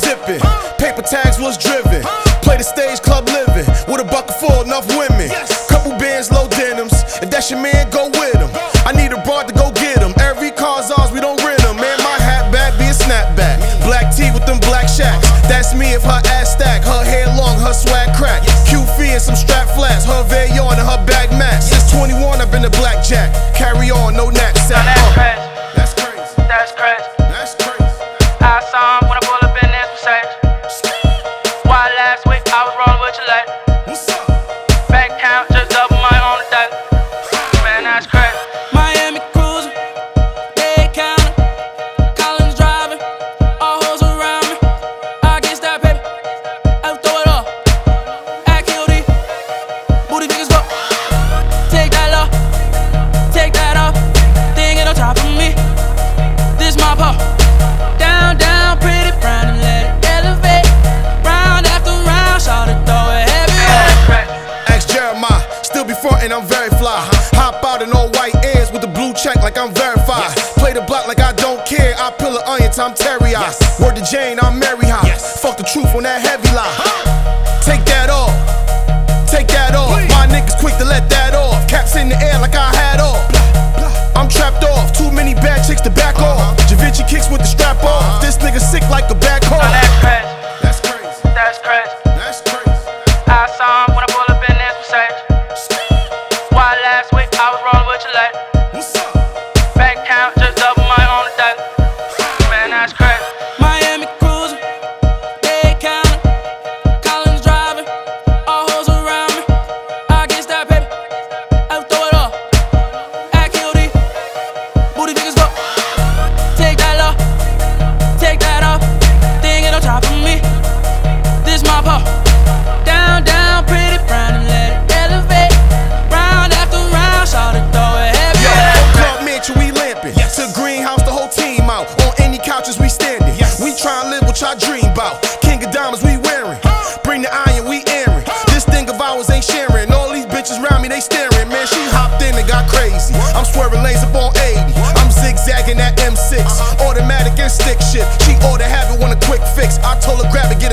zipping. Paper tags was driven. Play the stage, club living. With a bucket full, enough women. Couple bands, low denims. If that's your man, go with him. I need a broad to go get him. Every car's ours, we don't rent him. Man, my hat back be a snapback. Black tee with them black shacks. That's me if her ass stack. Her hair long, her swag crack. QF and some strap flats. Her Veillon and her bag match. Since 21, I've been a blackjack. Carry on, no knapsack. That's crazy. That's crazy. That's crazy. That's crazy. I saw him when I pull up in this Versace. Why last week I was rolling with your leg. What's up? Bank count just double my own today. Man, that's crazy. Miami cruising, Dade County, Collins driving, all hoes around me. I get that paper, I throw it off. Act QD, booty fingers go. Take that low, take that off. Thing it on top of me. This my paw. Down, down, pretty brown and let it elevate. Round after round, shout it, throw it heavy. Ask Jeremiah, still be frontin', I'm very fly. Hop out in all white airs with the blue check like I'm verified. Play the block like I don't care. I peel an onion till I'm terry-eyed. Word to Jane, I'm Mary High. Fuck the truth on that heavy lie. Take that off. Take that off. My niggas quick to let that off. Caps in the air like I had off. I'm trapped off. Too many bad chicks to back off. Javinci kicks with the strap off. This nigga sick like a back hole. That's crazy. That's crazy. That's crazy. That's crazy. I saw him when I pull up in this Versace. Why last week I was rolling with your leg. What's up? Bank count just double my own today. Man, that's crazy. Miami cruising, Dade County, Collins driving, all hoes around me. I get that paper, I throw it off. Act QD, booty fingers go. Take that low, take that off. Thing it on top of me. This my paw. Down, down, pretty brown and let it elevate. Round after round, shout it, throw it heavy. Club Mansion, we lamping. To greenhouse, the whole team out. On any couches, we standing. We try and live what y'all dream about. King of diamonds, we wearing. Bring the iron, we airing. This thing of ours ain't sharing. All these bitches around me, they staring. Man, she hopped in and got crazy. I'm swerving lanes up on 80. I'm zigzagging that M6. Automatic and stick shit. She oughta have it, want a quick fix. I told her grab it,